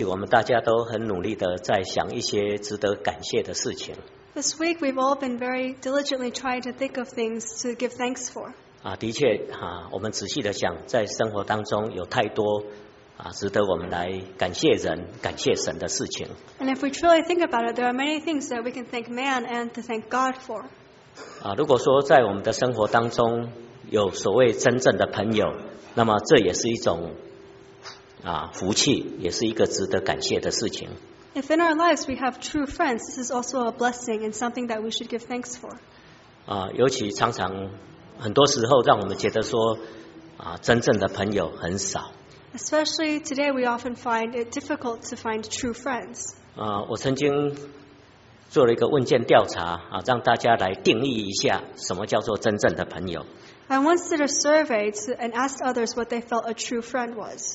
我们大家都很努力的在想一些值得感谢的事情。 This week we've all been very diligently trying to think of things to give thanks for. 的确我们仔细的想，在生活当中有太多值得我们来感谢人、感谢神的事情。 And if we truly think about it, there are many things that we can thank man and to thank God for. 如果说在我们的生活当中有所谓真正的朋友，那么这也是一种福气，也是一个值得感谢的事情。 If in our lives we have true friends, this is also a blessing and something that we should give thanks for. 尤其常常很多时候让我们觉得说真正的朋友很少。 Especially today, we often find it difficult to find true friends. 我曾经做了一个问卷调查让大家来定义一下什么叫做真正的朋友。 I once did a survey and asked others what they felt a true friend was.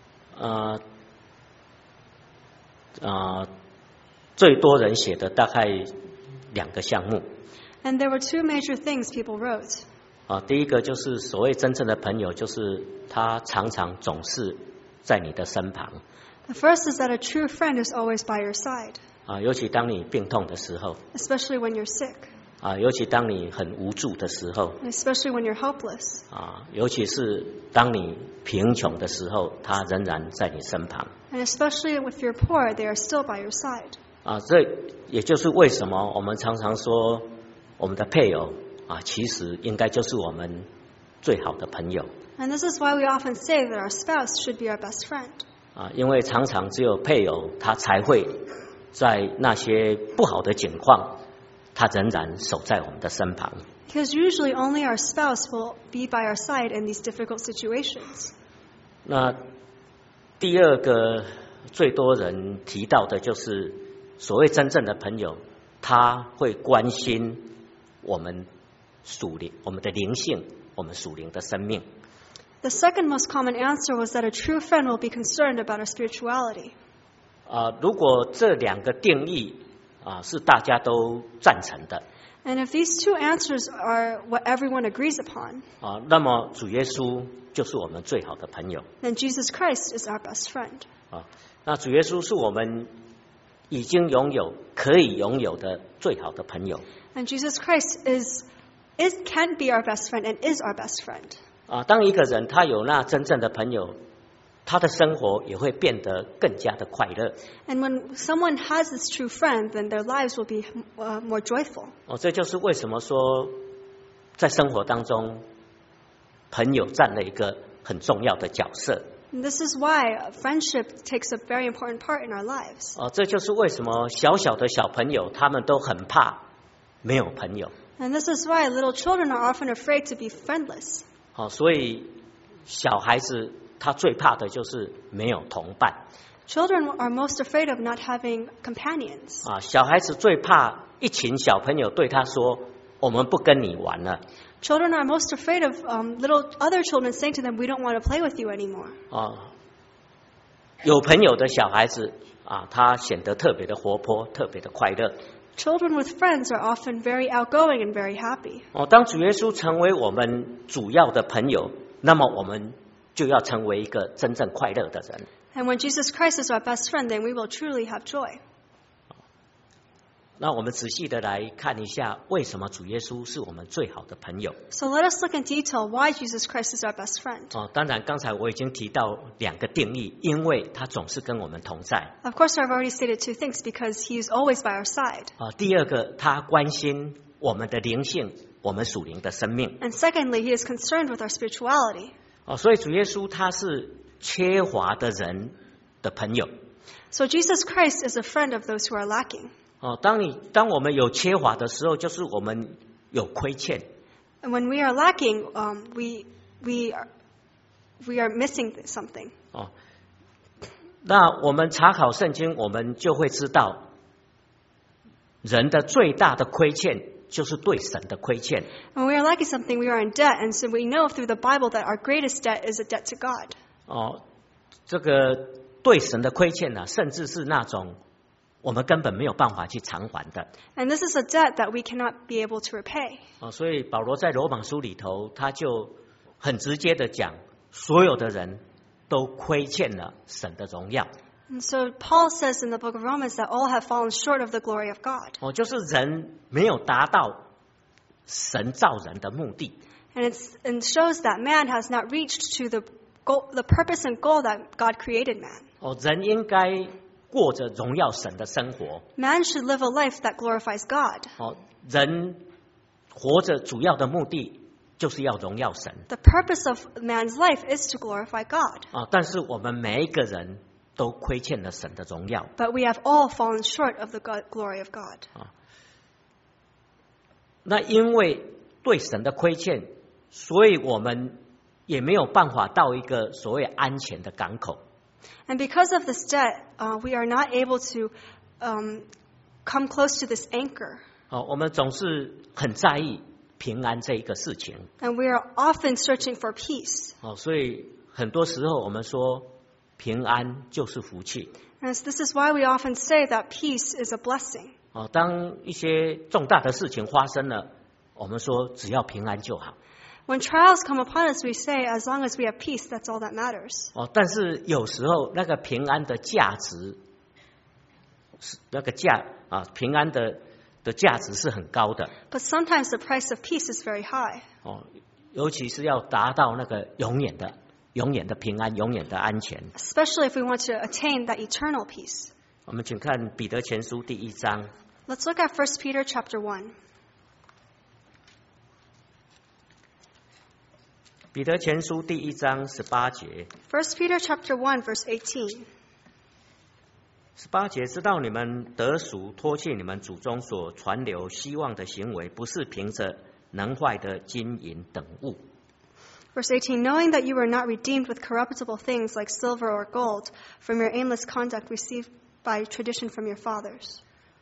最多人写的大概2个项目。 And there were 2 major things people wrote. 第一个就是所谓真正的朋友，就是他常常总是在你的身旁。 The first is that a true friend is always by your side. 尤其当你病痛的时候。 Especially when you're sick. 尤其当你很无助的时候。 Especially when you're helpless. 尤其是当你贫穷的时候，他仍然在你身旁。 And especially if you're poor, they are still by your side. 这也就是为什么我们常常说我们的配偶其实应该就是我们最好的朋友。 And this is why we often say that our spouse should be our best friend. 因为常常只有配偶他才会在那些不好的境况，他仍然守在我们的身旁。 Because usually only our spouse will be by our side in these difficult situations. 那第二个最多人提到的就是所谓真正的朋友，他会关心我们我们的灵性，我们属灵的生命。 The second most common answer was that a true friend will be concerned about our spirituality. 如果这2个定义是大家都赞成的。 And if these 2 answers are what everyone agrees upon, 那么主耶稣就是我们最好的朋友。 then Jesus Christ is our best friend. 那主耶稣是我们已经拥有、可以拥有的最好的朋友。 And Jesus Christ can be our best friend and is our best friend. 当一个人他有那真正的朋友，他的生活也会变得更加的快乐。 And when someone has this true friend, then their lives will be more joyful. 这就是为什么说在生活当中朋友占了一个很重要的角色。 And this is why friendship takes a very important part in our lives. 这就是为什么小小的小朋友他们都很怕没有朋友。 And this is why little children are often afraid to be friendless. 所以小孩子他最怕的就是没有同伴。 Children are most afraid of not having companions. 小孩子最怕一群小朋友对他说：“我们不跟你玩了。” Children are most afraid of other children saying to them, "We don't want to play with you anymore." 有朋友的小孩子他显得特别的活泼，特别的快乐。 Children with friends are often very outgoing and very happy. 当主耶稣成为我们主要的朋友，那么我们就要成为一个真正快乐的人。 And when Jesus Christ is our best friend, then we will truly have joy. 那我们仔细的来看一下，为什么主耶稣是我们最好的朋友。 So let us look in detail why Jesus Christ is our best friend. 当然刚才我已经提到2个定义，因为他总是跟我们同在。 Of course, I've already stated 2 things because he is always by our side. 第二个，他关心我们的灵性，我们属灵的生命。 And secondly, he is concerned with our spirituality. 所以主耶稣他是缺乏的人的朋友。 So Jesus Christ is a friend of those who are lacking. 当我们有缺乏的时候，就是我们有亏欠。 And when we are lacking, we are missing something. 那我们查考圣经，我们就会知道，人的最大的亏欠就是对神的亏欠。 When we are lacking something, we are in debt, and so we know through the Bible that our greatest debt is a debt to God. 这个对神的亏欠甚至是那种我们根本没有办法去偿还的。 And this is a debt that we cannot be able to repay. 所以保罗在罗马书里头，他就很直接的讲，所有的人都亏欠了神的荣耀。 And so Paul says in the book of Romans that all have fallen short of the glory of God. 就是人没有达到神造人的目的。 And it shows that man has not reached to the purpose and goal that God created man. 人应该过着荣耀神的生活。 Man should live a life that glorifies God. 人活着主要的目的就是要荣耀神。 The purpose of man's life is to glorify God. 但是我们每一个人都亏欠了神的荣耀。 But we have all fallen short of the glory of God. 那因为对神的亏欠，所以我们也没有办法到一个所谓安全的港口。 And because of this debt, we are not able to come close to this anchor. 我们总是很在意平安这一个事情。 And we are often searching for peace. 所以很多时候我们说平安就是福气。 And this is why we often say that peace is a blessing. 当一些重大的事情发生了，我们说只要平安就好。 When trials come upon us, we say, as long as we have peace, that's all that matters. 但是有时候那个平安的价值，平安的价值是很高的。 But sometimes the price of peace is very high. 尤其是要达到那个永远的平安，永远的安全。 Especially if we want to attain that eternal peace. 我们请看彼得前书第1章。 Let's look at 1 Peter chapter 1. 彼得前书第1章18节。 1 Peter chapter 1 verse 18. 18节，知道你们得赎，脱去你们祖宗所传流希望的行为，不是凭着能坏的金银等物。 Verse 18, knowing that you were not redeemed with corruptible things like silver or gold from your aimless conduct received by tradition from your fathers.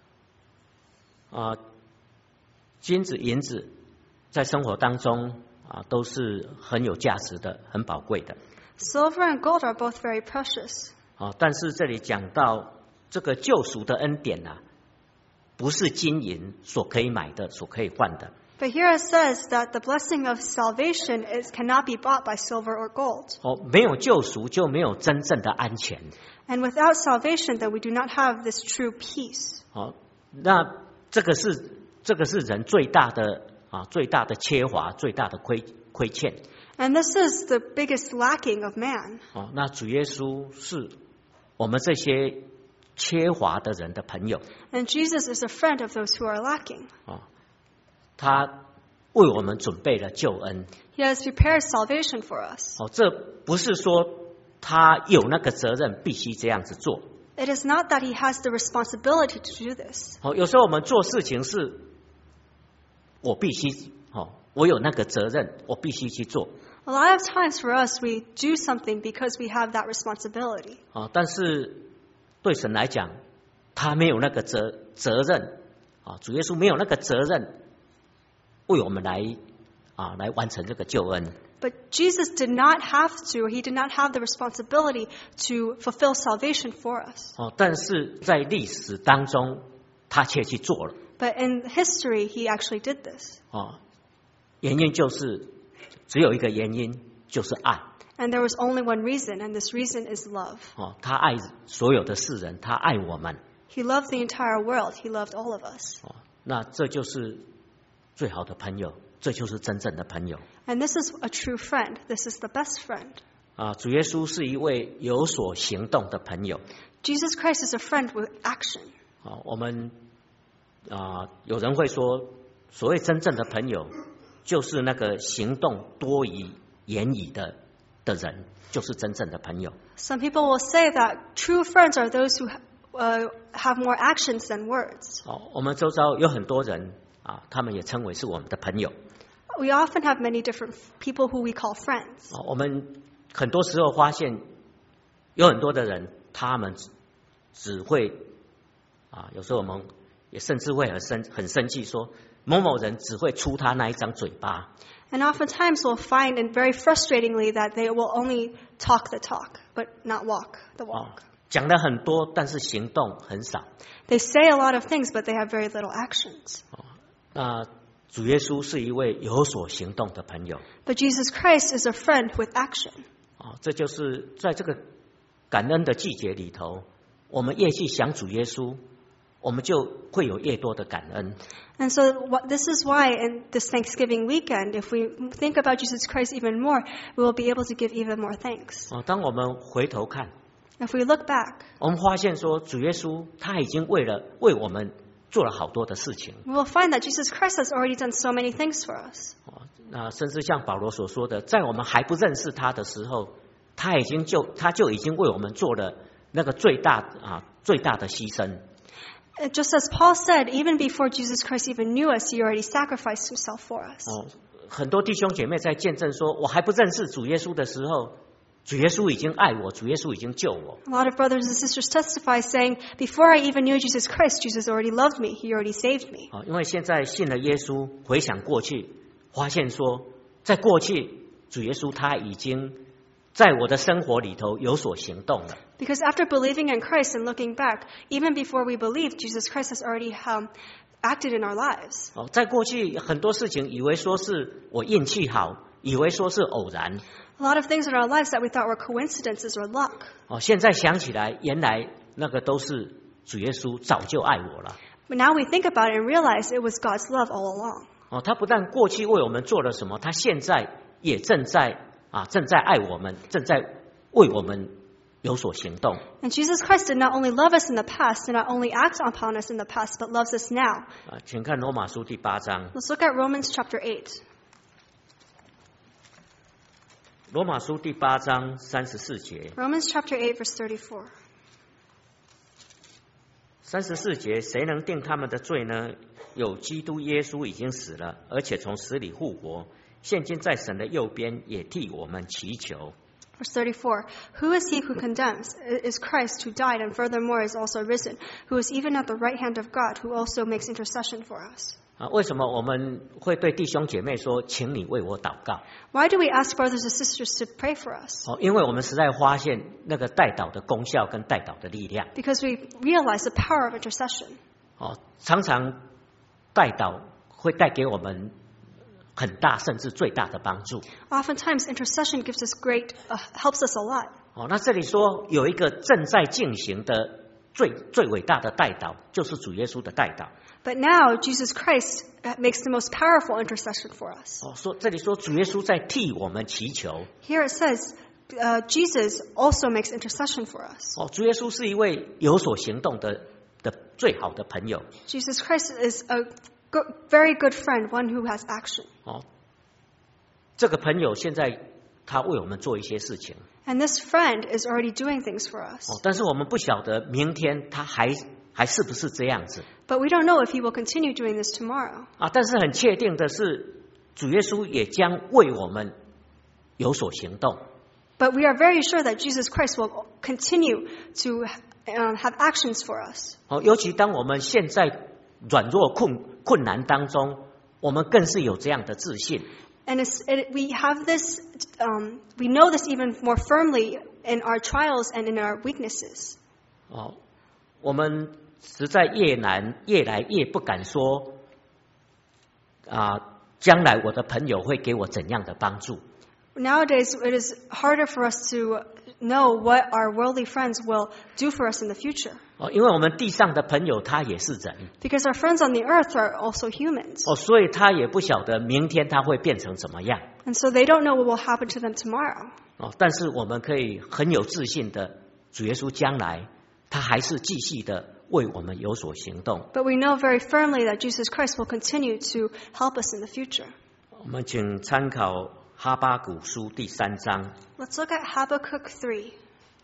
金子银子在生活当中都是很有价值的，很宝贵的。 Silver and gold are both very precious. 但是这里讲到这个救赎的恩典不是金银所可以买的，所可以换的。 But here it says that the blessing of salvation cannot be bought by silver or gold. 没有救赎就没有真正的安全。 And without salvation, then we do not have this true peace. 那这个是人最大的缺乏，最大的亏欠。 And this is the biggest lacking of man. 那主耶稣是我们这些缺乏的人的朋友。 And Jesus is a friend of those who are lacking. 他为我们准备了救恩。 He has prepared salvation for us. 这不是说他有那个责任必须这样子做。 It is not that he has the responsibility to do this. 有时候我们做事情是我必须我有那个责任，我必须去做。 A lot of times for us, we do something because we have that responsibility. 但是对神来讲，他没有那个责任。主耶稣没有那个责任为我们来完成这个救恩。 But Jesus did not have to, he did not have the responsibility to fulfill salvation for us. 但是在历史当中，他却去做了。 But in history, he actually did this. 原因就是只有一个原因，就是爱。 And there was only one reason, and this reason is love. 他爱所有的世人，他爱我们。 He loved the entire world. He loved all of us. 那这就是最好的朋友，这就是真正的朋友。 And this is a true friend. This is the best friend. 主耶稣是一位有所行动的朋友。 Jesus Christ is a friend with action. 我们有人会说，所谓真正的朋友，就是那个行动多于言语的人，就是真正的朋友。 Some people will say that true friends are those who have more actions than words. 我们周遭有很多人他们也称为是我们的朋友。 We often have many different people who we call friends. 我们很多时候发现，有很多的人，他们只会有时候我们也甚至会很生气，说某某人只会出他那一张嘴巴。 And oftentimes we'll find, and very frustratingly, that they will only talk the talk, but not walk the walk. 讲了很多，但是行动很少。 They say a lot of things, but they have very little actions. 那主耶稣是一位有所行动的朋友。 But Jesus Christ is a friend with action. 这就是在这个感恩的季节里头，我们越去想主耶稣，我们就会有越多的感恩。 And so this is why in this Thanksgiving weekend, if we think about Jesus Christ even more, we will be able to give even more thanks. 当我们回头看， If we look back, 我们发现说主耶稣他已经为我们做了好多的事情。 we will find that Jesus Christ has already done so many things for us. 那甚至像保罗所说的，在我们还不认识他的时候，他就已经为我们做了那个最大的牺牲。 Just as Paul said, even before Jesus Christ even knew us, he already sacrificed himself for us. 很多弟兄姐妹在见证说，我还不认识主耶稣的时候，主耶稣已经爱我，主耶稣已经救我。 A lot of brothers and sisters testify saying, before I even knew Jesus Christ, Jesus already loved me. He already saved me. 因为现在信了耶稣，回想过去，发现说，在过去主耶稣他已经在我的生活里头有所行动了。 Because after believing in Christ and looking back, even before we believed, Jesus Christ has already acted in our lives. 在过去很多事情，以为说是我运气好，以为说是偶然。 A lot of things in our lives that we thought were coincidences or luck. 现在想起来，原来那个都是主耶稣早就爱我了。 But now we think about it and realize it was God's love all along. 他不但过去为我们做了什么，他现在也正在爱我们，正在为我们有所行动。 And Jesus Christ did not only love us in the past, did not only act upon us in the past, but loves us now. 请看罗马书第8章。 Let's look at Romans chapter 8. 罗马书第8章34节。 Romans chapter 8, verse 34. 34节，谁能定他们的罪呢？有基督耶稣已经死了，而且从死里复活，现今在神的右边，也替我们祈求。 Verse 34, Who is he who condemns? It is Christ who died and furthermore is also risen, who is even at the right hand of God, who also makes intercession for us. 为什么我们会对弟兄姐妹说，请你为我祷告？ Why do we ask brothers and sisters to pray for us? 因为我们实在发现那个代祷的功效跟代祷的力量。 Because we realize the power of intercession. 常常代祷会带给我们很大甚至最大的帮助。 Oftentimes, intercession gives us helps us a lot. 那这里说有一个正在进行的最伟大的代祷，就是主耶稣的代祷。 But now, Jesus Christ makes the most powerful intercession for us. 这里说主耶稣在替我们祈求。 Here it says, Jesus also makes intercession for us. 主耶稣是一位有所行动的最好的朋友。 Jesus Christ is a very good friend, one who has action. 这个朋友现在他为我们做一些事情。 And this friend is already doing things for us. 但是我们不晓得明天他还是不是这样子。 But we don't know if he will continue doing this tomorrow. 但是很确定的是，主耶稣也将为我们有所行动。 But we are very sure that Jesus Christ will continue to have actions for us. 尤其当我们现在软弱困难当中，我们更是有这样的自信。 And we have this, we know this even more firmly in our trials and in our weaknesses. 我们实在越来越不敢说将来我的朋友会给我怎样的帮助。 Nowadays, it is harder for us to know what our worldly friends will do for us in the future. 因为我们地上的朋友他也是人。 Because our friends on the earth are also humans. 所以他也不晓得明天他会变成怎么样。 And so they don't know what will happen to them tomorrow. 但是我们可以很有自信的，主耶稣将来他还是继续的为我们有所行动。 But we know very firmly that Jesus Christ will continue to help us in the future. 我们请参考哈巴谷书第3章。 Let's look at Habakkuk 3.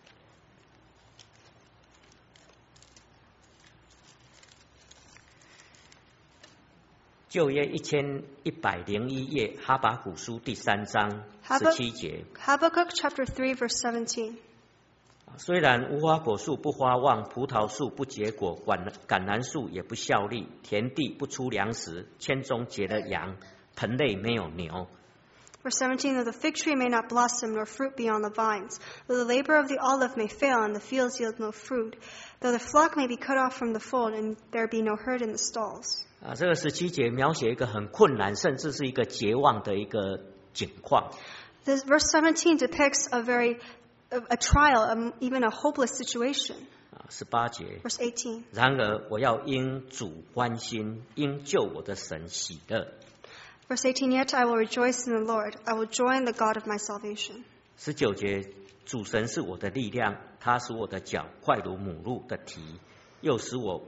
旧约1101页，哈巴谷书第3章17节。 Habakkuk chapter 3, verse 17. 虽然无花果树不发旺，葡萄树不结果，橄榄树也不效力，田地不出粮食，圈中结了羊，盆内没有牛。 Verse 17, though the fig tree may not blossom, nor fruit be on the vines, though the labor of the olive may fail, and the fields yield no fruit, though the flock may be cut off from the fold, and there be no herd in the stalls. 这个17节描写一个很困难，甚至是一个绝望的一个景况。 This verse 17 depicts a very a trial, even a hopeless situation. 18节。 Verse 18. 然而我要因主欢心，因救我的神喜乐。 Verse 18, yet I will rejoice in the Lord. I will joy in the God of my salvation. 19节，主神是我的力量，他使我的脚快如母鹿的蹄，又使我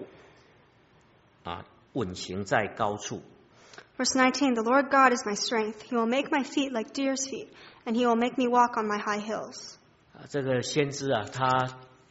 稳行在高处。 Verse 19, the Lord God is my strength. He will make my feet like deer's feet, and he will make me walk on my high hills. 这个先知他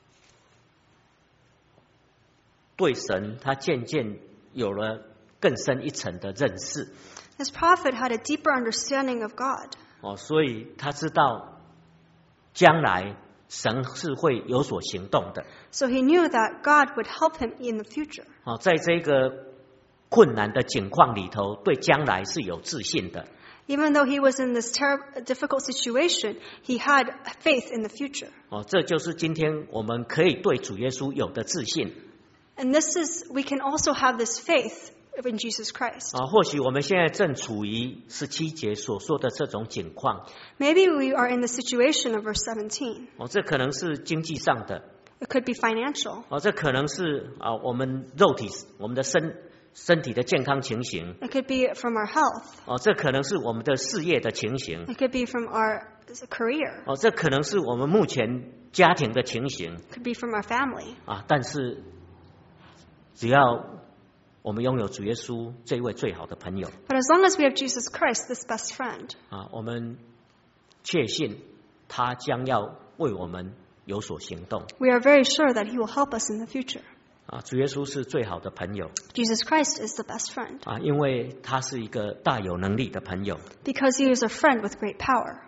对神他渐渐有了更深一层的认识。 This prophet had a deeper understanding of God. 所以他知道将来神是会有所行动的。 So he knew that God would help him in the future. 在这个困难的境况里头，对将来是有自信的。 Even though he was in this difficult situation, he had faith in the future. 这就是今天我们可以对主耶稣有的自信。 And we can also have this faith in Jesus Christ. 或许我们现在正处于17节所说的这种境况。 Maybe we are in the situation of verse 17. 这可能是经济上的。 It could be financial. 这可能是我们肉体我们的身体的健康情形。 It could be from our health. 这可能是我们的事业的情形。 It could be from our career. 这可能是我们目前家庭的情形。 It could be from our family. 但是只要我们拥有主耶稣这一位最好的朋友， But as long as we have Jesus Christ, this best friend, 我们确信他将要为我们有所行动。 we are very sure that he will help us in the future. 主耶稣是最好的朋友。 Jesus Christ is the best friend. 因为他是一个大有能力的朋友。 Because he is a friend with great power.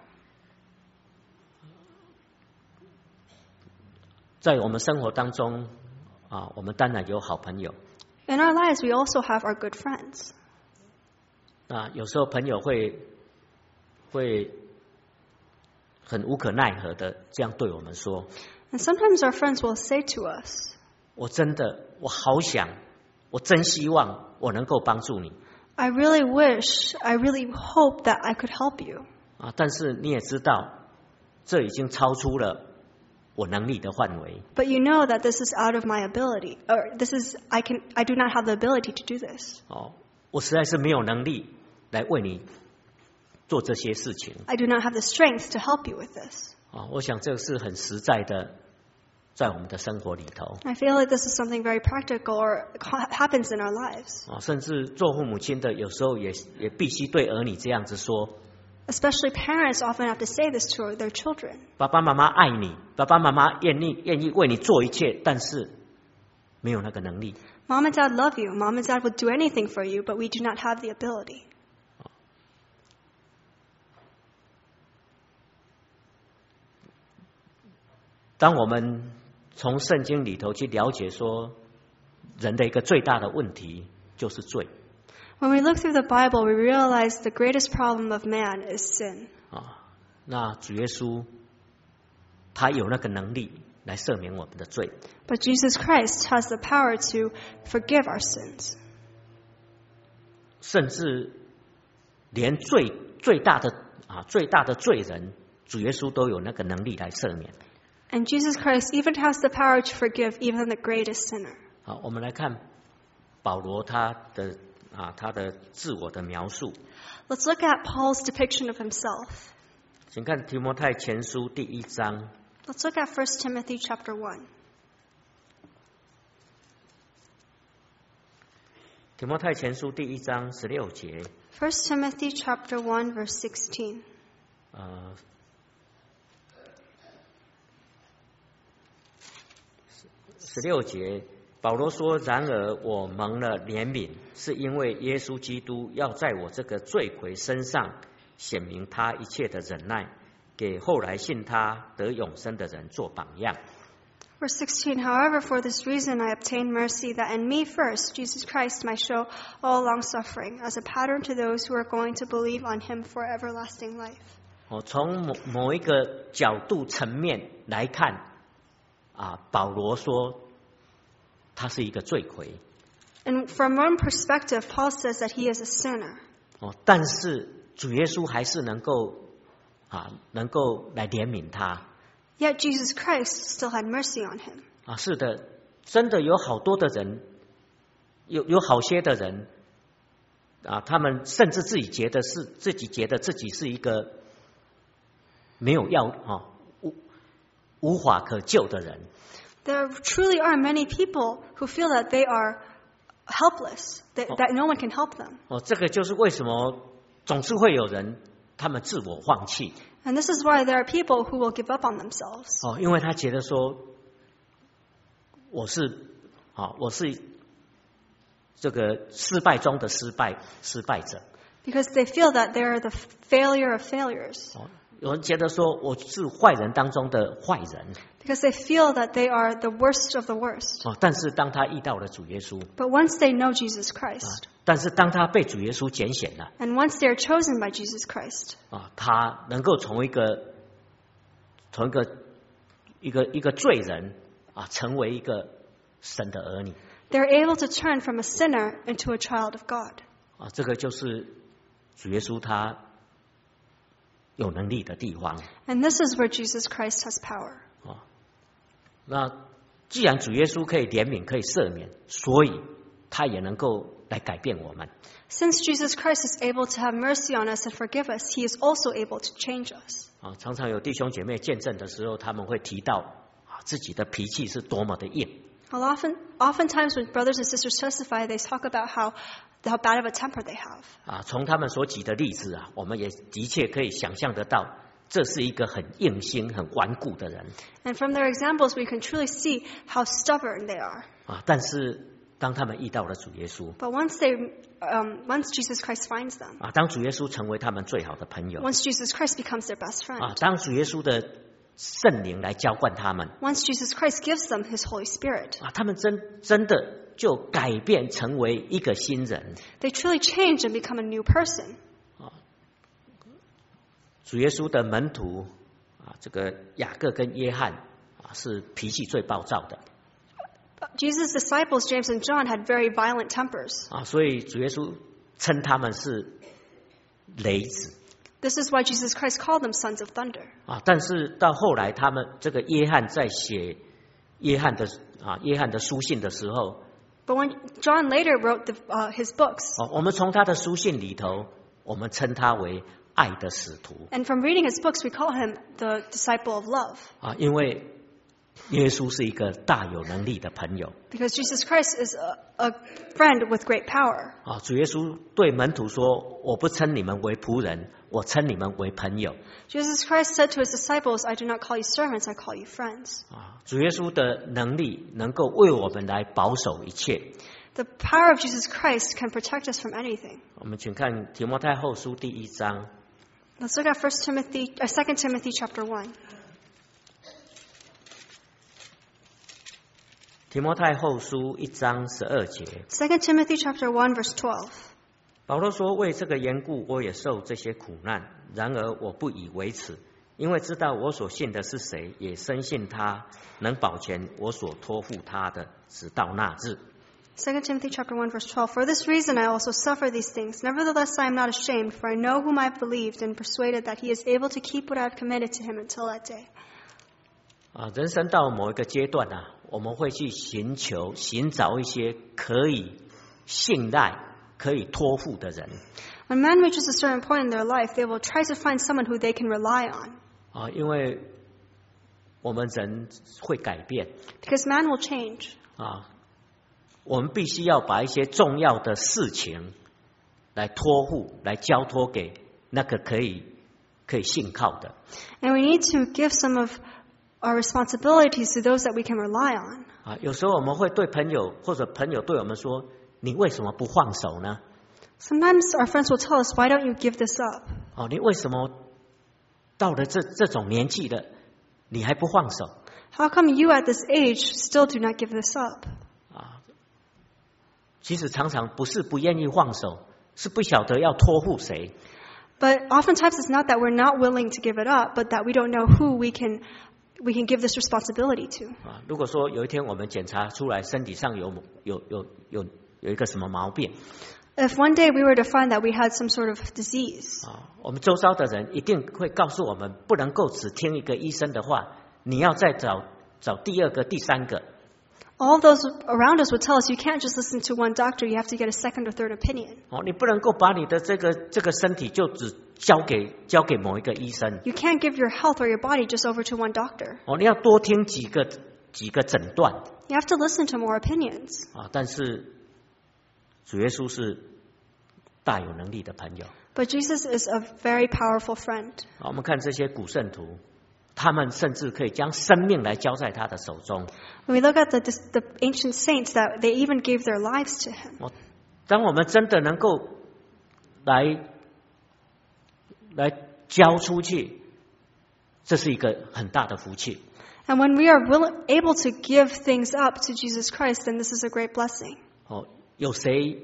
在我们生活当中，我们当然有好朋友。 In our lives, we also have our good friends. 有时候朋友会很无可奈何的这样对我们说。 And sometimes our friends will say to us, 我好想，我真希望我能够帮助你。 I really wish, I really hope that I could help you. 但是你也知道，这已经超出了我能力的范围。 But you know that this is out of my ability, or I do not have the ability to do this. 我实在是没有能力来为你做这些事情。 I do not have the strength to help you with this. 我想这是很实在的，在我们的生活里头。 I feel like this is something very practical or happens in our lives. 甚至做父母亲的，有时候也必须对儿女这样子说。 Especially parents often have to say this to their children. 爸爸妈妈爱你，爸爸妈妈愿意为你做一切，但是没有那个能力。 Mom and Dad love you. Mom and Dad would do anything for you, but we do not have the ability. 当我们从圣经里头去了解说，人的一个最大的问题就是罪。 When we look through the Bible, we realize the greatest problem of man is sin. 那主耶稣他有那个能力来赦免我们的罪。 But Jesus Christ has the power to forgive our sins. 甚至连最大的罪人，主耶稣都有那个能力来赦免。 And Jesus Christ even has the power to forgive even the greatest sinner. 我们来看保罗他的自我的描述。 Let's look at Paul's depiction of himself. 请看提摩太前书第1章。 Let's look at 1 Timothy chapter 1. 提摩太前书第1章16节。 1 Timothy chapter 1 verse 16. 16节，保罗说：“然而我蒙了怜悯，是因为耶稣基督要在我这个罪魁身上显明他一切的忍耐，给后来信他得永生的人做榜样。” Verse 16, however, for this reason I obtained mercy, that in me first, Jesus Christ might show all long-suffering, as a pattern to those who are going to believe on him for everlasting life. 从某一个角度层面来看，保罗说他是一个罪魁。 And from one perspective, Paul says that he is a sinner. 但是主耶稣还是能够来怜悯他。 Yet Jesus Christ still had mercy on him. 啊，是的，真的有好多的人，有好些的人啊，他们甚至自己觉得自己是一个没有无法可救的人。 There truly are many people who feel that they are helpless, that no one can help them. 这个就是为什么总是会有人他们自我放弃。 And this is why there are people who will give up on themselves. 因为他觉得说，我是这个失败中的失败者。 Because they feel that they are the failure of failures. 有人觉得说我是坏人当中的坏人。 Because they feel that they are the worst of the worst. 但是当他遇到了主耶稣， But once they know Jesus Christ, 但是当他被主耶稣拣选了， and once they are chosen by Jesus Christ, 他能够从一个罪人成为一个神的儿女。 they're able to turn from a sinner into a child of God. 这个就是主耶稣他有能力的地方。 And this is where Jesus Christ has power. 那既然主耶稣可以怜悯，可以赦免，所以他也能够来改变我们。 Since Jesus Christ is able to have mercy on us and forgive us, he is also able to change us. 常常有弟兄姐妹见证的时候，他们会提到自己的脾气是多么的硬。 Oftentimes when brothers and sisters testify, they talk about how bad of a temper they have. 从他们所举的例子我们也的确可以想象得到，这是一个很硬心、很顽固的人。 And from their examples, we can truly see how stubborn they are. 但是当他们遇到了主耶稣， But once Jesus Christ finds them, 当主耶稣成为他们最好的朋友， once Jesus Christ becomes their best friend, 当主耶稣的圣灵来浇灌他们， once Jesus Christ gives them his Holy Spirit, 他们真的就改变成为一个新人。 they truly change and become a new person. 主耶稣的门徒这个雅各跟约翰是脾气最暴躁的。 Jesus' disciples, James and John, had very violent tempers. 所以主耶稣称他们是雷子。 This is why Jesus Christ called them sons of thunder. 但是到后来，他们这个约翰在写约翰的书信的时候， But when John later wrote his books, 我们从他的书信里头，我们称他为爱的使徒。 and from reading his books, we call him the disciple of love. 因为耶稣是一个大有能力的朋友。 Because Jesus Christ is a friend with great power. 主耶稣对门徒说：“我不称你们为仆人，我称你们为朋友。” Jesus Christ said to his disciples, I do not call you servants, I call you friends. 主耶稣的能力能够为我们来保守一切。 The power of Jesus Christ can protect us from anything. 我们请看提摩太后书第1章。 Let's look at 2 Timothy chapter 1. 提摩太后书1章12节。 2 Timothy chapter 1 verse 12. 保罗说：“为这个缘故，我也受这些苦难。然而我不以为耻，因为知道我所信的是谁，也深信他能保全我所托付他的，直到那日。” 2 Timothy chapter 1 verse 12. For this reason I also suffer these things. Nevertheless I am not ashamed, for I know whom I have believed and persuaded that he is able to keep what I have committed to him until that day. 人生到某一个阶段我们会去寻找一些可以信赖、可以托付的人。 When man reaches a certain point in their life, they will try to find someone who they can rely on. 因为我们人会改变。 Because man will change. 我们必须要把一些重要的事情来托付、来交托给那个可以信靠的。 And we need to give some of our responsibilities to those that we can rely on. 有时候我们会对朋友或者朋友对我们说：“你为什么不放手呢？” Sometimes our friends will tell us, why don't you give this up? 你为什么到了这种年纪了，你还不放手？ How come you at this age still do not give this up? 其实常常不是不愿意放手，是不晓得要托付谁。 But oftentimes it's not that we're not willing to give it up, but that we don't know who we can give this responsibility to. 如果说有一天我们检查出来身体上有一个什么毛病， If one day we were to find that we had some sort of disease, 我们周遭的人一定会告诉我们，不能够只听一个医生的话， 你要再找第二个、第三个。 All of those around us would tell us you can't just listen to one doctor, you have to get a second or third opinion. 你不能够把你的这个身体就只交给某一个医生。 You can't give your health or your body just over to one doctor. 你要多听几个诊断。 You have to listen to more opinions. 但是主耶稣是大有能力的朋友。 But Jesus is a very powerful friend. 我们看这些古圣徒，他们甚至可以将生命来交在他的手中。 When we look at the ancient saints, that they even gave their lives to him. 当我们真的能够来交出去，这是一个很大的福气。 And when we are able to give things up to Jesus Christ, then this is a great blessing. 有谁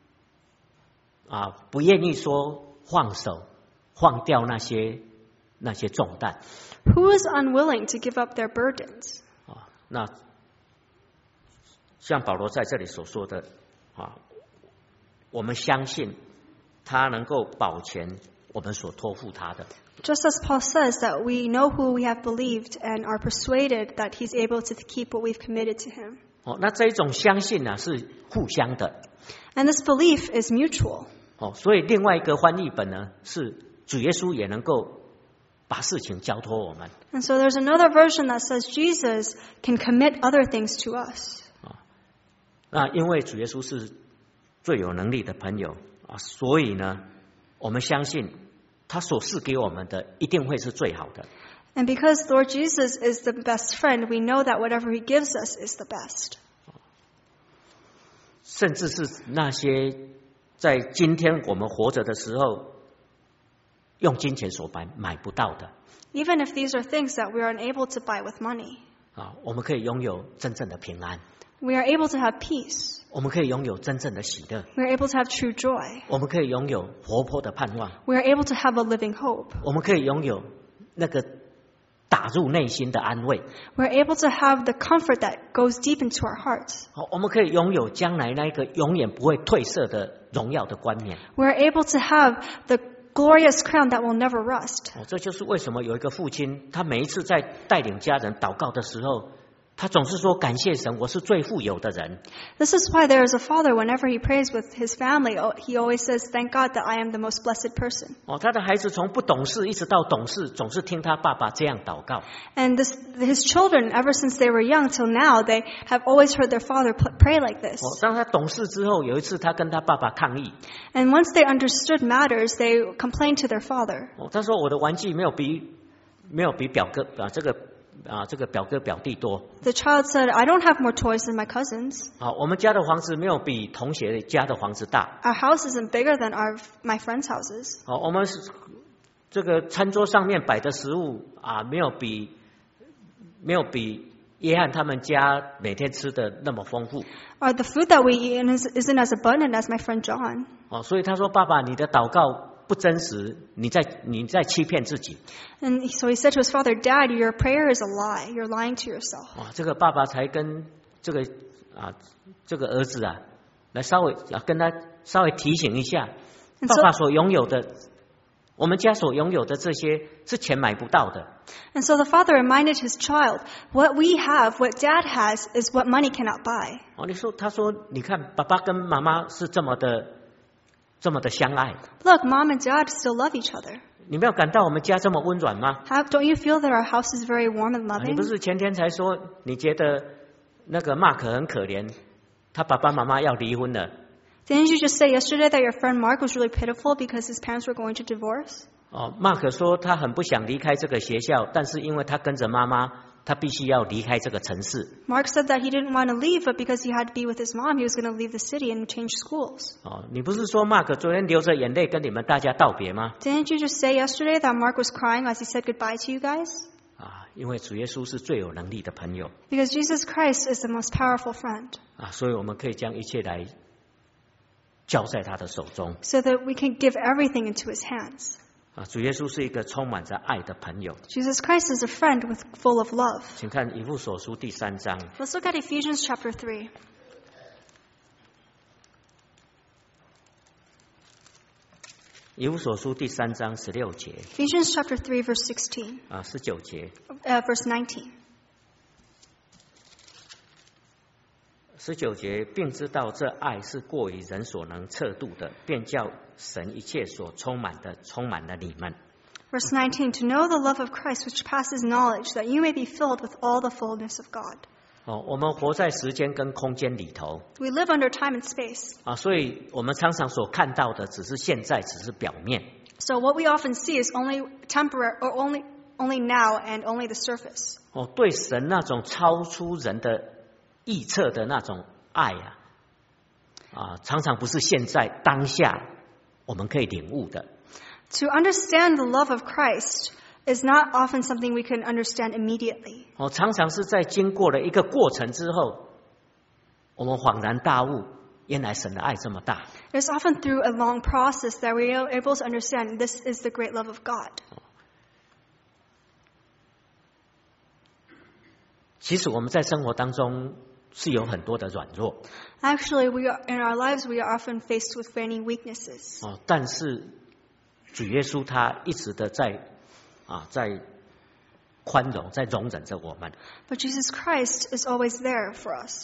不愿意说放手放掉那些重担？ Who is unwilling to give up their burdens? 那像保罗在这里所说的我们相信他能够保全我们所托付他的。 Just as Paul says that we know who we have believed and are persuaded that he's able to keep what we've committed to him. 那这一种相信是互相的。 And this belief is mutual. 所以另外一个翻译本呢，是主耶稣也能够把事情交托我们。 And so there's another version that says Jesus can commit other things to us. 那因为主耶稣是最有能力的朋友所以呢，我们相信他所赐给我们的一定会是最好的。 And because Lord Jesus is the best friend, we know that whatever he gives us is the best. 甚至是那些在今天我们活着的时候用金钱所买不到的。 Even if these are things that we are unable to buy with money. 我们可以拥有真正的平安。 We are able to have peace. 我们可以拥有真正的喜乐。 We are able to have true joy. 我们可以拥有活泼的盼望。 We are able to have a living hope. 我们可以拥有那个打入内心的安慰。 We are able to have the comfort that goes deep into our hearts. 我们可以拥有将来那一个永远不会褪色的荣耀的冠冕。 We are able to have the glorious crown that will never rust. 这就是为什么有一个父亲，他每一次在带领家人祷告的时候，他总是说感谢神，我是最富有的人。 This is why there is a father, whenever he prays with his family, he always says, thank God that I am the most blessed person. 他的孩子从不懂事一直到懂事，总是听他爸爸这样祷告。 And his children, ever since they were young till now, they have always heard their father pray like this. 当他懂事之后，有一次他跟他爸爸抗议。 And once they understood matters, they complained to their father. 他说我的玩具没有比表哥这个表哥表弟多。 The child said, I don't have more toys than my cousins. 我们家的房子没有比同学家的房子大。 Our house isn't bigger than my friends' houses. 我们这个餐桌上面摆的食物没有比约翰他们家每天吃的那么丰富。 Or the food that we eat isn't as abundant as my friend John. 所以他说爸爸，你的祷告不真实，你在欺骗自己。 And so he said to his father, Dad, your prayer is a lie. You're lying to yourself. 这个爸爸才跟这个儿子来稍微跟他稍微提醒一下，爸爸所拥有的，我们家所拥有的这些是钱买不到的。 And so the father reminded his child, what we have, what Dad has, is what money cannot buy. 他说你看爸爸跟妈妈是这么的相爱。 Look, Mom and Dad still love each other. 你没有感到我们家这么温暖吗？ Don't you feel that our house is very warm and 你 loving? 不是前天才说你觉得那个Mark很可怜，他爸爸妈妈要离婚了。 Didn't you just say yesterday that your friend Mark was really pitiful because his parents were going to divorce? Mark 说他很不想离开这个学校，但是因为他跟着妈妈，他必须要离开这个城市。 Mark said that he didn't want to leave, but because he had to be with his mom, he was going to leave the city and change schools. 你不是说 Mark 昨天流着眼泪跟你们大家道别吗？ Didn't you just say yesterday that Mark was crying as he said goodbye to you guys? 因为主耶稣是最有能力的朋友。 Because Jesus Christ is the most powerful friend. 所以我们可以将一切来交在他的手中。 So that we can give everything into his hands. 主耶稣是一个充满着爱的朋友。 Jesus Christ is a friend full of love. 请看以弗所书第3章。 Let's look at Ephesians chapter 3. 以弗所书第3章16节 Ephesians chapter 3, verse 16, 19节 verse 19. 19节，并知道这爱是过于人所能测度的，便叫神一切所充满的充满了你们。 Verse 19, to know the love of Christ which passes knowledge, that you may be filled with all the fullness of God. 我们活在时间跟空间里头 We live under time and space. 所以我们常常所看到的只是现在，只是表面。 So what we often see is only temporary, or only now and only the surface. 对神那种超出人的臆测的那种爱常常不是现在当下我们可以领悟的。 To understand the love of Christ is not often something we can understand immediately. 常常是在经过了一个过程之后，我们恍然大悟，原来神的爱这么大。 It's often through a long process that we are able to understand this is the great love of God. 其实我们在生活当中是有很多的软弱 Actually, in our lives, we are often faced with many weaknesses. 但是主耶稣他一直的在宽容，在容忍着我们。 But Jesus Christ is always there for us.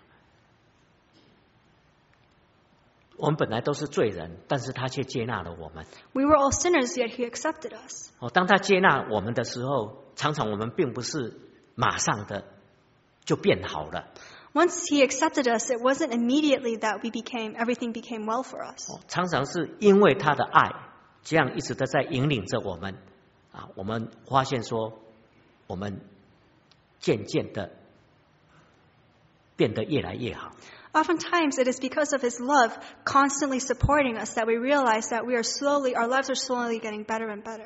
我们本来都是罪人，但是他却接纳了我们。 We were all sinners, yet He accepted us. 当他接纳我们的时候，常常我们并不是马上的就变好了。 Once He accepted us, it wasn't immediately that everything became well for us. 常常是因为他的爱，这样一直的在引领着我们。我们发现说，我们渐渐的变得越来越好。 Oftentimes, it is because of His love constantly supporting us that we realize that our lives are slowly getting better and better.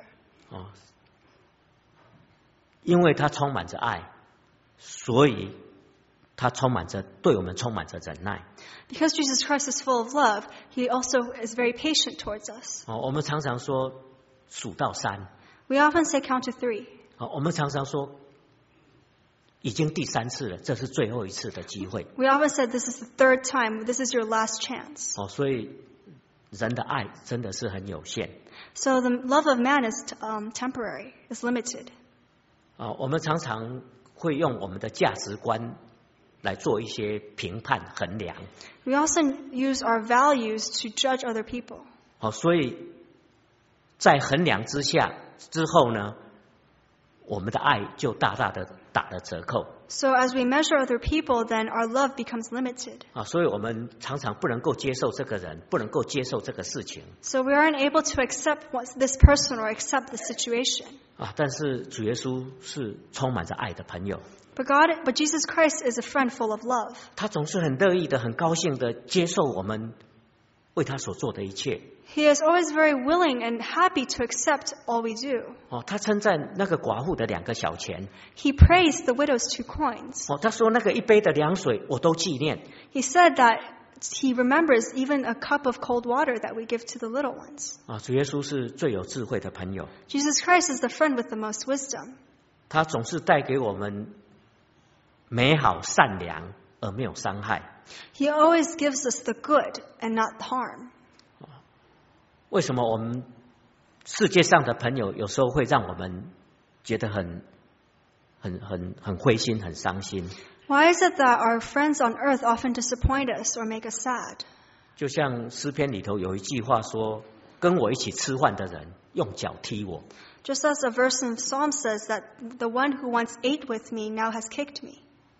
因为他充满着爱，所以他对我们充满着忍耐。 Because Jesus Christ is full of love, He also is very patient towards us. 我们常常说数到3， We often say count to 3. 我们常常说已经第3次了，这是最后一次的机会。 We often said this is the 3rd time, this is your last chance. 所以人的爱真的是很有限。 So the love of man is temporary, is limited. 我们常常会用我们的价值观来做一些评判衡量。 We also use our values to judge other people. 所以在衡量之后呢，我们的爱就大大的打了折扣。 So as we measure other people, then our love becomes limited. 所以我们常常不能够接受这个人，不能够接受这个事情。 So we aren't able to accept this person or accept the situation. 但是主耶稣是充满着爱的朋友。 But Jesus Christ is a friend full of love. 他总是很乐意的、很高兴的接受我们为他所做的一切。 He is always very willing and happy to accept all we do. 他称赞那个寡妇的2个小钱。 He praised the widow's 2 coins. 他说那个1杯的凉水我都纪念。 He said that He remembers even a cup of cold water that we give to the little ones. 主耶稣是最有智慧的朋友。 Jesus Christ is the friend with the most wisdom. 他总是带给我们美好善良而没有伤害。 He always gives us the good and not harm. 为什么我们世界上的朋友有时候会让我们觉得很灰心、很伤心？ Why is it that our friends on earth often disappoint us or make us sad? 就像诗篇里头有一句话说：“跟我一起吃饭的人用脚踢我。” Just as a verse in Psalm says that the one who once ate with me now has kicked me.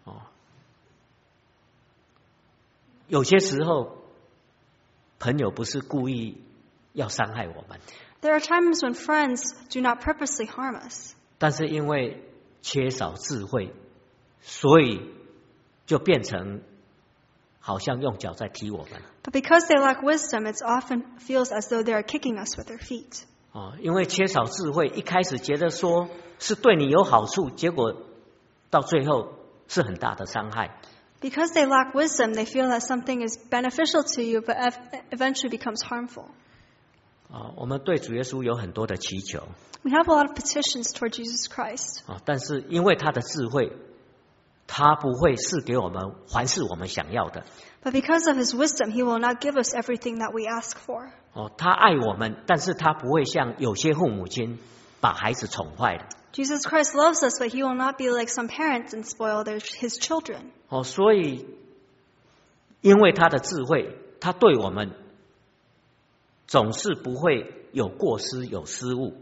有些时候，朋友不是故意要伤害我们。 There are times when friends do not purposely harm us. 但是因为缺少智慧，所以就变成好像用脚在踢我们。 But because they lack wisdom, it often feels as though they are kicking us with their feet. 因为缺少智慧，一开始觉得说是对你有好处，结果到最后是很大的伤害。 Because they lack wisdom, they feel that something is beneficial to you, but eventually becomes harmful. 我们对主耶稣有很多的祈求。 We have a lot of petitions toward Jesus Christ. 但是因为他的智慧， 他不会赐给我们凡是我们想要的。 But because of his wisdom, he will not give us everything that we ask for. 他爱我们，但是他不会像有些父母亲把孩子宠坏了。 Jesus Christ loves us, but he will not be like some parents and spoil his children. 所以因为他的智慧，他对我们总是不会有过失、有失误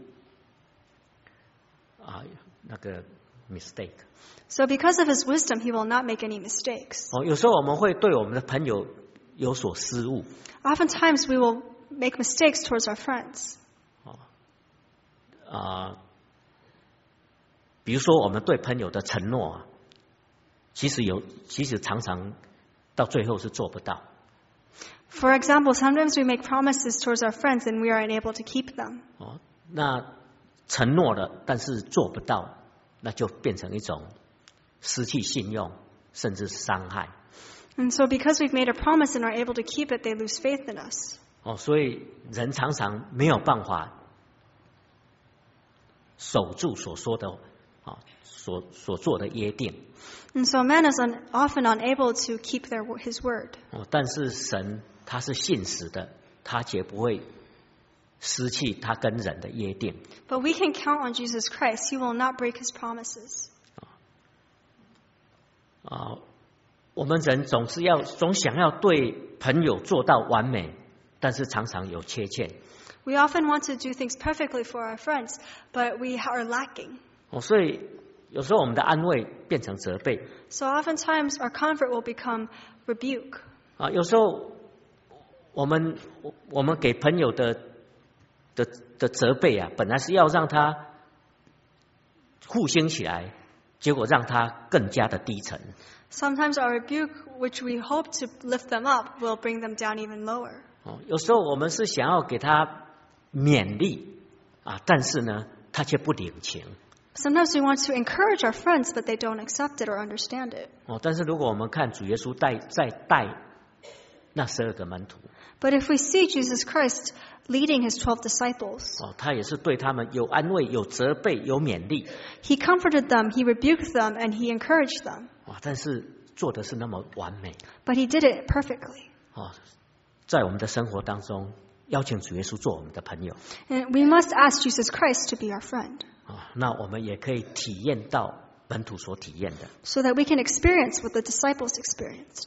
那个 mistake。 So because of his wisdom, he will not make any mistakes. 有时候我们会对我们的朋友有所失误。 Oftentimes we will make mistakes towards our friends. 比如说我们对朋友的承诺其实常常到最后是做不到。 For example, sometimes we make promises towards our friends and we are unable to keep them. 那承诺了，但是做不到，那就变成一种失去信用，甚至伤害。 And so because we've made a promise and are able to keep it, they lose faith in us. 所以人常常没有办法守住所说的所做的约定。 And so man is often unable to keep his word. 但是神他是信实的，他绝不会失去他跟人的约定。 But we can count on Jesus Christ. He will not break his promises. 我们人总想要对朋友做到完美，但是常常有缺陷。 We often want to do things perfectly for our friends, but we are lacking. 所以有时候我们的安慰变成责备。 So oftentimes our comfort will become rebuke. 有时候我们给朋友的责备本来是要让他复兴起来，结果让他更加的低沉。 Sometimes our rebuke, which we hope to lift them up, will bring them down even lower. 有时候我们是想要给他勉励但是呢，他却不领情。 Sometimes we want to encourage our friends, but they don't accept it or understand it. 但是如果我们看主耶稣在带那12个门徒， But if we see Jesus Christ leading his 12 disciples, 他也是对他们有安慰、有责备、有勉励。 he comforted them, he rebuked them, and he encouraged them. 但是做的是那么完美。 But he did it perfectly. 在我们的生活当中，邀请主耶稣做我们的朋友。 And we must ask Jesus Christ to be our friend. 那我们也可以体验到门徒所体验的。 So that we can experience what the disciples experienced.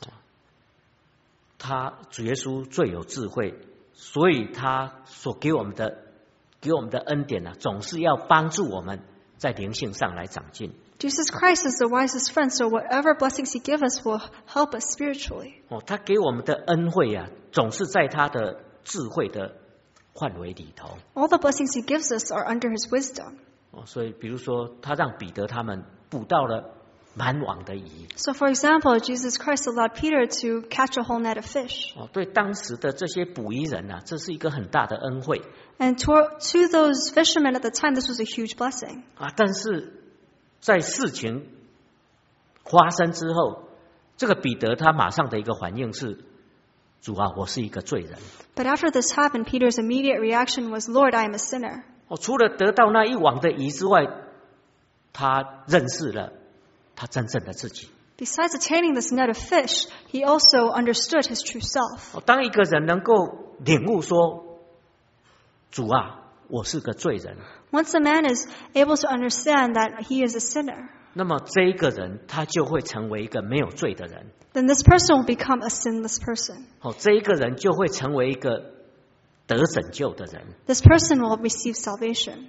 主耶稣最有智慧，所以他所给我们的恩典总是要帮助我们在灵性上来长进。 Jesus Christ is the wisest friend, so whatever blessings he gives us will help us spiritually. 他给我们的恩惠总是在他的智慧的范围里头。 All the blessings he gives us are under his wisdom. 所以比如说他让彼得他们捕到了满网的鱼。 So for example, Jesus Christ allowed Peter to catch a whole net of fish. 对当时的这些捕鱼人这是一个很大的恩惠。 And to those fishermen at the time, this was a huge blessing. 但是在事情发生之后，这个彼得他马上的一个反应是：主我是一个罪人。 But after this happened, Peter's immediate reaction was, Lord, I am a sinner. 除了得到那一网的鱼之外，他认识了他真正的自己。 Besides attaining this net of fish, he also understood his true self. 当一个人能够领悟说：主我是个罪人。 Once a man is able to understand that he is a sinner, 那么这一个人他就会成为一个没有罪的人。 then this person will become a sinless person. 这一个人就会成为一个得拯救的人。 This person will receive salvation.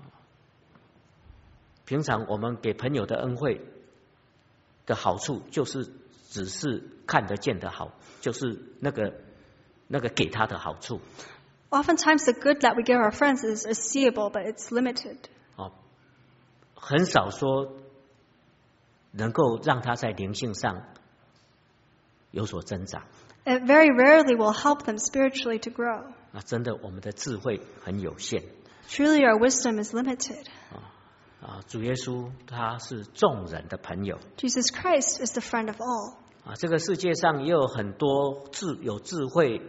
平常我们给朋友的恩惠的好处，就是只是看得见的好，就是那个给他的好处。 Oftentimes the good that we give our friends is seeable, but it's limited. 很少说能够让他在灵性上有所增长。 It very rarely will help them spiritually to grow. 真的我们的智慧很有限。 Truly our wisdom is limited. 主耶稣他是众人的朋友。 Jesus Christ is the friend of all. 这个世界上也有很多有智慧、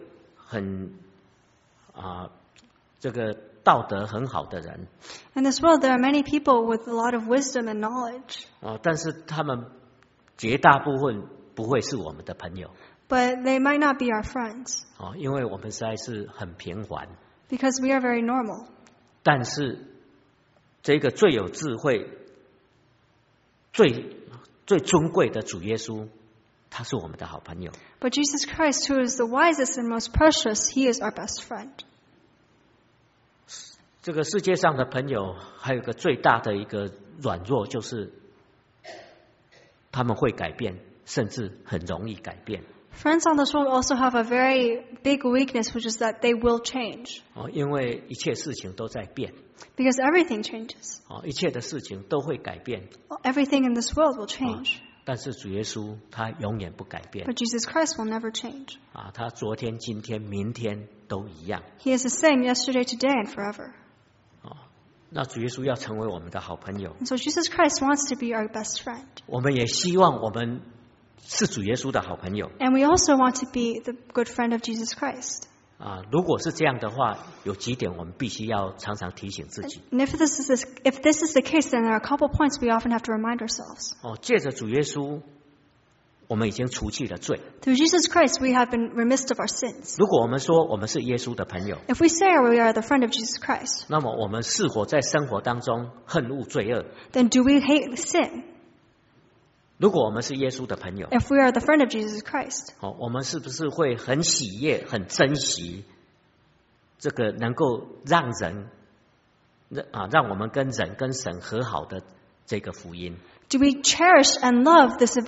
这个道德很好的人。 In this world, there are many people with a lot of wisdom and knowledge. 但是他们绝大部分不会是我们的朋友。 but they might not be our friends 因为我们实在是很平凡。 because we are very normal. 但是这个最有智慧、最尊贵的主耶稣，他是我们的好朋友。 But Jesus Christ, who is the wisest and most precious, he is our best friend. 这个世界上的朋友还有一个最大的一个软弱，就是他们会改变，甚至很容易改变。 Friends on this world also have a very big weakness, which is that they will change. 因为一切事情都在变， Because everything changes. 一切的事情都会改变。 Everything in this world will change. 但是主耶稣他永远不改变。 But Jesus Christ will never change. 他昨天、今天、明天都一样。 He is the same yesterday, today, and forever. 那主耶稣要成为我们的好朋友， And so Jesus Christ wants to be our best friend. 我们也希望我们是主耶稣的好朋友。 And we also want to be the good friend of Jesus Christ. 如果是这样的话，有几点我们必须要常常提醒自己。 And if this is the case, then there are a couple points we often have to remind ourselves. 借着主耶稣，我们已经除去了罪。 Through Jesus Christ, we have been remitted of our sins. 如果我们说我们是耶稣的朋友， If we say we are the friend of Jesus Christ, 那么我们是否在生活当中恨恶罪恶？ then do we hate sin? 如果我们是耶稣的朋友， If we are the friend of Jesus Christ, 我们是不是会很喜悦、很珍惜这个能够让我们跟人、跟神和好的这个福音？ do we cherish and love this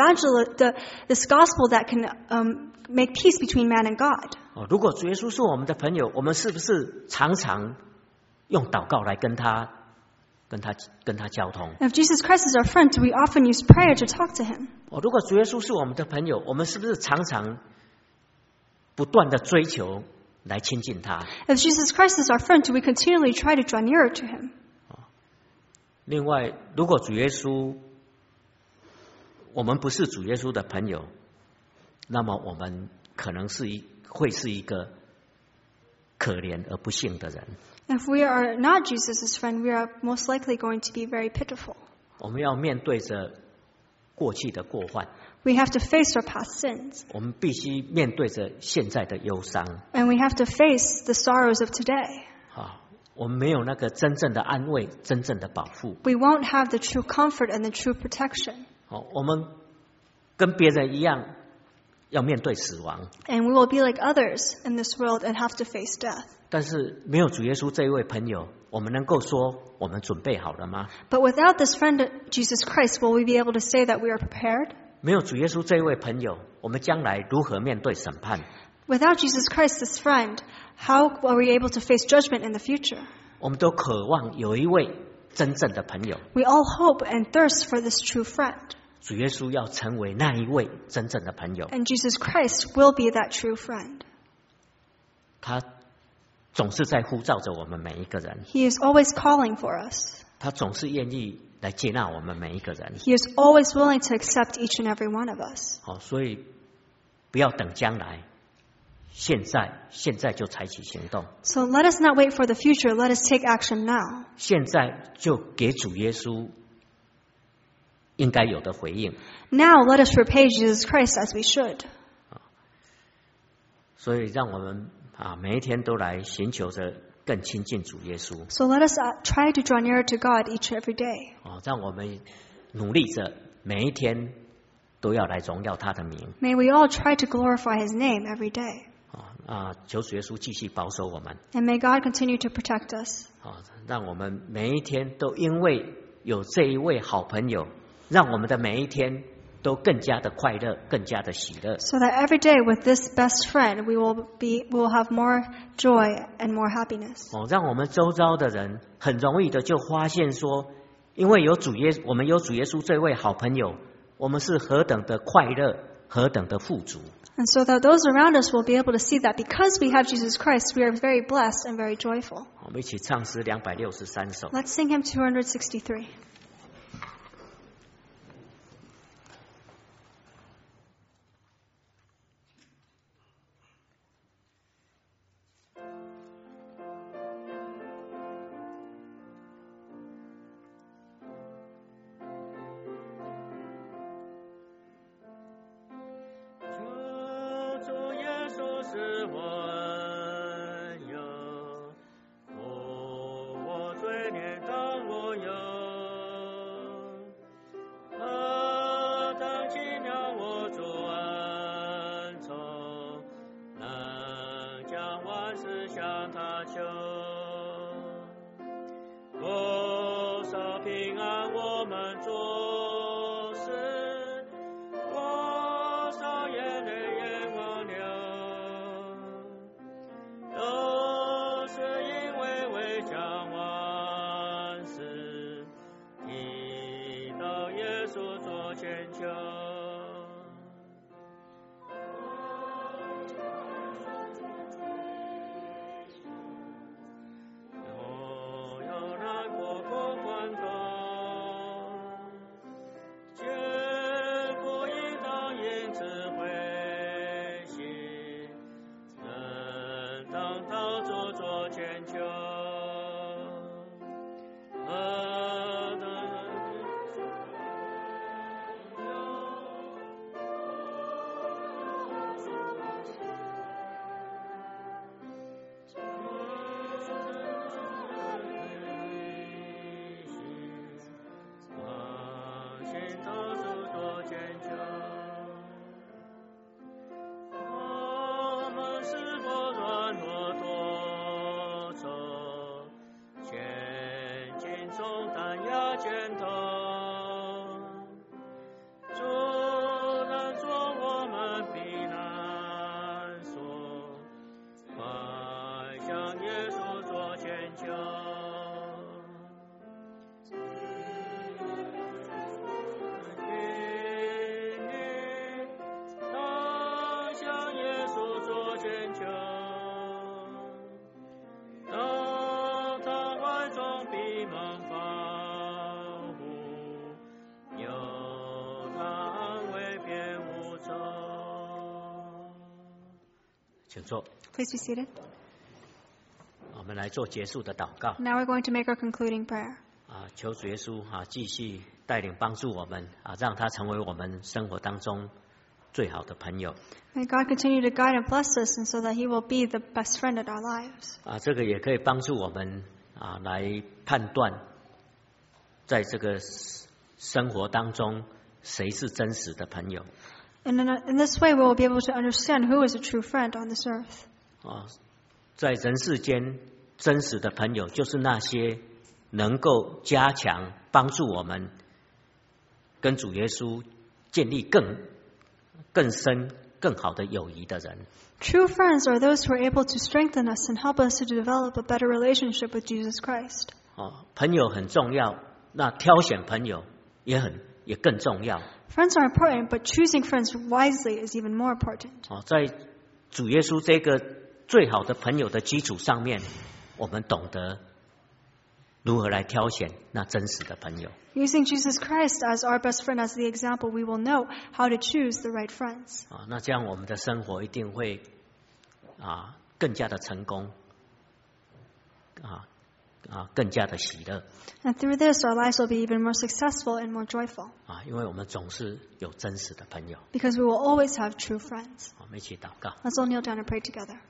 this gospel that can make peace between man and God? 如果主耶稣是我们的朋友，我们是不是常常用祷告来跟他交通？ If Jesus Christ is our friend, do we often use prayer to talk to him? 如果主耶稣是我们的朋友，我们是不是常常不断的追求来亲近他？ If Jesus Christ is our friend, do we continually try to draw nearer to him? 另外，如果主耶稣，我们不是主耶稣的朋友，那么我们可能会是一个可怜而不幸的人。 If we are not Jesus' friend, we are most likely going to be very pitiful. 我们要面对着过去的过患， We have to face our past sins, 我们必须面对着现在的忧伤。 and we have to face the sorrows of today. 我们没有那个真正的安慰，真正的保护。 We won't have the true comfort and the true protection. 我们跟别人一样，要面对死亡。 And we will be like others in this world and have to face death. 但是没有主耶稣这一位朋友，我们能够说我们准备好了吗？ But without this friend, Jesus Christ, will we be able to say that we are prepared? 没有主耶稣这一位朋友，我们将来如何面对审判？ Without Jesus Christ, this friend, how are we able to face judgment in the future? 我们都渴望有一位真正的朋友。 We all hope and thirst for this true friend. 主耶稣要成为那一位真正的朋友， And Jesus Christ will be that true friend. 他总是在呼召着我们每一个人， He is always calling for us. 他总是愿意来接纳我们每一个人。 He is always willing to accept each and every one of us. 所以不要等将来，现在就采取行动， So let us not wait for the future. Let us take action now. 现在就给主耶稣应该有的回应。 Now let us repay Jesus Christ as we should. 所以让我们每一天都来寻求着更亲近主耶稣。 So let us try to draw nearer to God each and every day. 让我们努力着每一天都要来荣耀他的名。 May we all try to glorify His name every day. 求主耶稣继续保守我们。 And may God continue to protect us. 让我们每一天都因为有这一位好朋友，让我们的每一天都更加的快乐，更加的喜乐。 So that every day with this best friend, we will have more joy and more happiness. 让我们周遭的人很容易的就发现说，因为我们有主耶稣这位好朋友，我们是何等的快乐，何等的富足。 And so that those around us will be able to see that because we have Jesus Christ, we are very blessed and very joyful. 我们一起唱诗263首。 Let's sing hymn 263. 万事向他求。多少平安我们做事，多少眼泪眼光流，都是因为为将万事提到耶稣做千秋。 请坐。 Please be seated. 我们来做结束的祷告。 Now we're going to make our concluding prayer. 求主耶稣继续带领帮助我们让他成为我们生活当中最好的朋友。 May God continue to guide and bless us, and so that He will be the best friend in our lives. 这个也可以帮助我们来判断，在这个生活当中谁是真实的朋友。 And in this way, we will be able to understand who is a true friend on this earth. 在人世间真实的朋友，就是那些能够加强帮助我们跟主耶稣建立更深更好的友谊的人。 True friends are those who are able to strengthen us and help us to develop a better relationship with Jesus Christ. 朋友很重要，那挑选朋友也更重要。 Friends are important, but choosing friends wisely is even more important. 在主耶稣这个最好的朋友的基础上面，我们懂得如何来挑选那真实的朋友。 Using Jesus Christ as our best friend as the example, we will know how to choose the right friends. 那这样我们的生活一定会更加的成功，更加的喜乐。 And through this, our lives will be even more successful and more joyful. 因为我们总是有真实的朋友。 Because we will always have true friends. 我们一起祷告。 Let's all kneel down and pray together.